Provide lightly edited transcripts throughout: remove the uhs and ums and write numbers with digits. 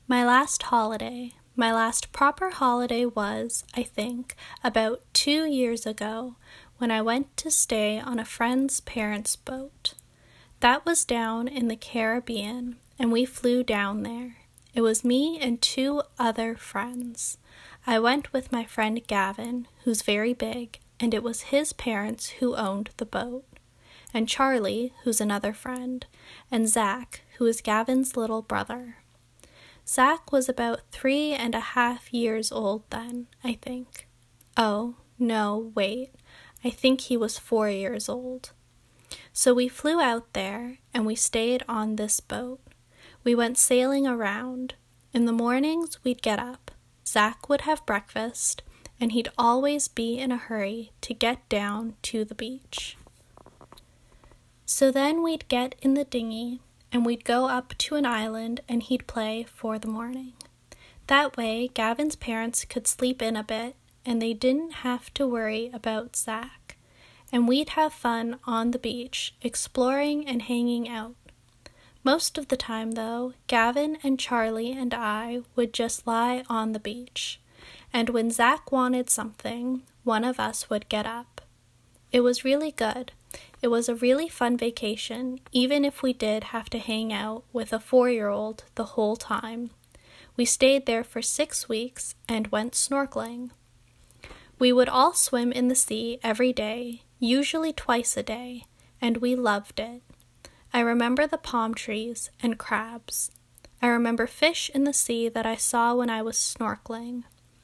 My last holiday. My last proper holiday was, I think, about 2 years ago when I went to stay on a friend's parents' boat. That was down in the Caribbean, and we flew down there. It was me and 2 other friends. I went with my friend Gavin, who's very big, and it was his parents who owned the boat, and Charlie, who's another friend, and Zach, who is Gavin's little brother. Zach was about 3.5 years old then, I think. Oh, no, wait. I think he was 4 years old. So we flew out there, and we stayed on this boat. We went sailing around. In the mornings, we'd get up. Zach would have breakfast, and he'd always be in a hurry to get down to the beach. So then we'd get in the dinghy, and we'd go up to an island and he'd play for the morning. That way, Gavin's parents could sleep in a bit and they didn't have to worry about Zach. And we'd have fun on the beach, exploring and hanging out. Most of the time, though, Gavin and Charlie and I would just lie on the beach. And when Zach wanted something, one of us would get up. It was really good. It was a really fun vacation, even if we did have to hang out with a 4-year-old the whole time. We stayed there for 6 weeks and went snorkeling. We would all swim in the sea every day, usually twice a day, and we loved it. I remember the palm trees and crabs. I remember fish in the sea that I saw when I was snorkeling.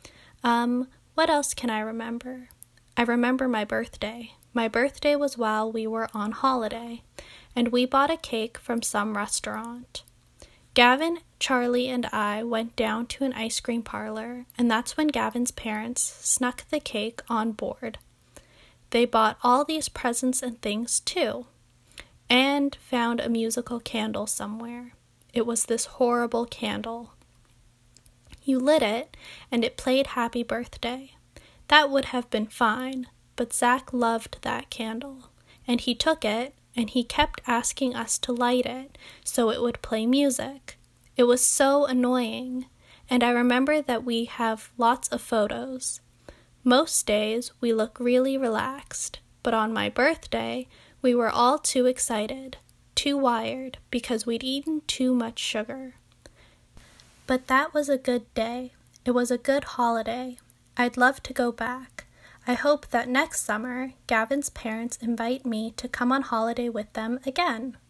What else can I remember? I remember my birthday. My birthday was while we were on holiday, and we bought a cake from some restaurant. Gavin, Charlie, and I went down to an ice cream parlor, and that's when Gavin's parents snuck the cake on board. They bought all these presents and things, too, and found a musical candle somewhere. It was this horrible candle. You lit it, and it played Happy Birthday. That would have been fine. But Zach loved that candle, and he took it, and he kept asking us to light it so it would play music. It was so annoying, and I remember that we have lots of photos. Most days we look really relaxed, but on my birthday we were all too excited, too wired, because we'd eaten too much sugar. But that was a good day. It was a good holiday. I'd love to go back. I hope that next summer, Gavin's parents invite me to come on holiday with them again.